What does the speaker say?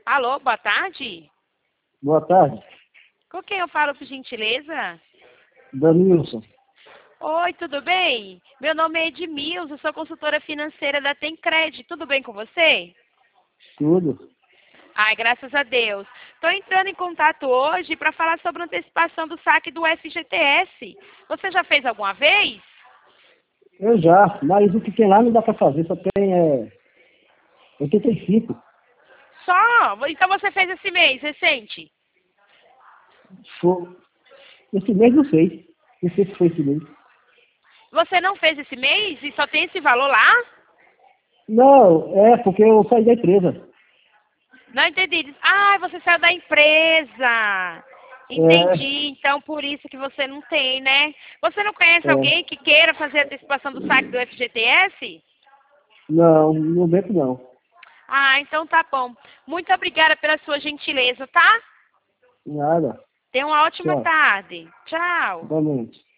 Alô, boa tarde. Boa tarde, Com quem eu falo, por gentileza? Danilson. Oi, tudo bem? Meu nome é Edmilson, sou consultora financeira da Tencred. Tudo bem com você? Tudo. Ai, graças a Deus. Estou entrando em contato hoje para falar sobre a antecipação do saque do FGTS. Você já fez alguma vez? Eu já, mas o que tem lá não dá para fazer, só tem 85. Só? Então você fez esse mês, recente? Foi- Esse mês não sei. Não sei se foi esse mês. Você não fez esse mês e só tem esse valor lá? Não, é porque eu saí da empresa. Não entendi. Ah, você saiu da empresa. É, Entendi. Então, por isso que você não tem, né? Você não conhece é. alguém que queira fazer a antecipação do saque do FGTS? Não, no momento não. Ah, então tá bom. Muito obrigada pela sua gentileza, tá? Nada. Tenha uma ótima Tchau. tarde. Tchau. Igualmente.